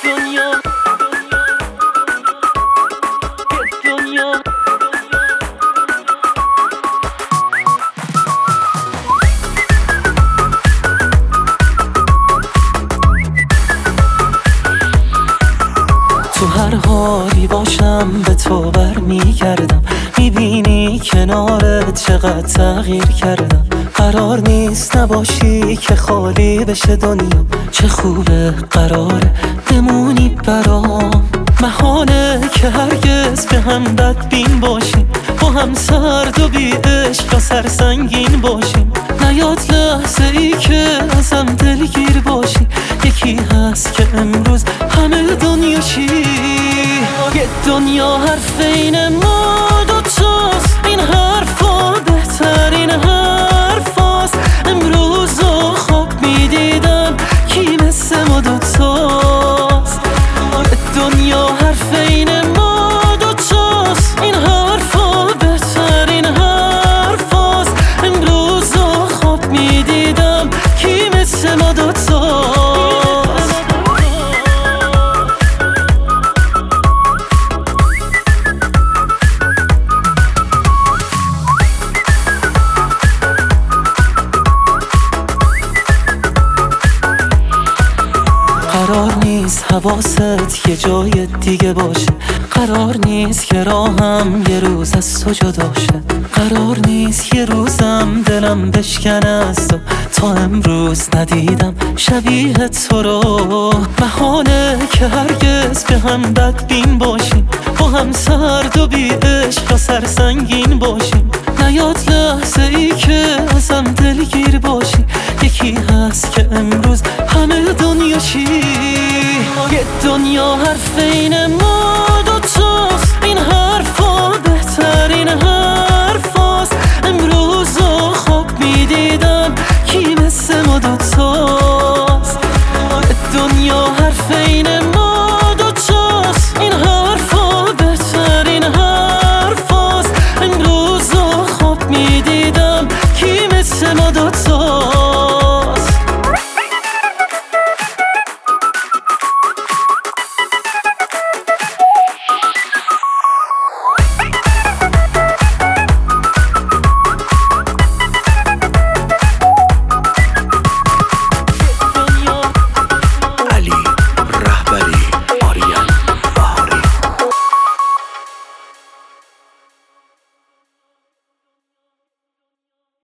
تو هر حالی باشم به تو برمیگردم، میبینی کنارت چقدر تغییر کردم. قرار نیست نباشی که خالی بشه دنیا، چه خوبه قراره بمونی برام. محاله که هرگز به هم بدبین باشیم، با هم سرد و بی عشق و سرسنگین باشیم. نیاد لحظه ای که ازم دلگیر باشی، یکی هست که امروز همه دنیاشی. یه دنیا حرف این ما دوتاست، این حرفا بهترین حرفاست. امروز رو خواب میدیدم کی مثل ما دوتاست. دنیا حرف این ما دوتاست، این حرفا بهترین حرفاست. امروز رو خواب میدیدم کی مثل ما دوتاست. قرار نیست حواست یه جای دیگه باشه، قرار نیست که راهم یه روز از تو جدا شه. قرار نیست یه روزم دلم بشکنه از تو، تا امروز ندیدم شبیه تو رو. محاله که هرگز به هم بدبین باشیم، با هم سرد و بی عشق و سرسنگین باشیم. نیاد لحظه ای که ازم دلگیر باشی، یکی هست که امروز همه دنیاشی. یه دنیا حرف این ما دوتاست، این حرفا بهترین حرفاست. امروز رو خواب میدیدم کی مثل ما دوتاست. دنیا حرف این ما دوتاست، این حرفا بهترین حرفاست. امروز رو خواب میدیدم کی مثل ما دوتاست.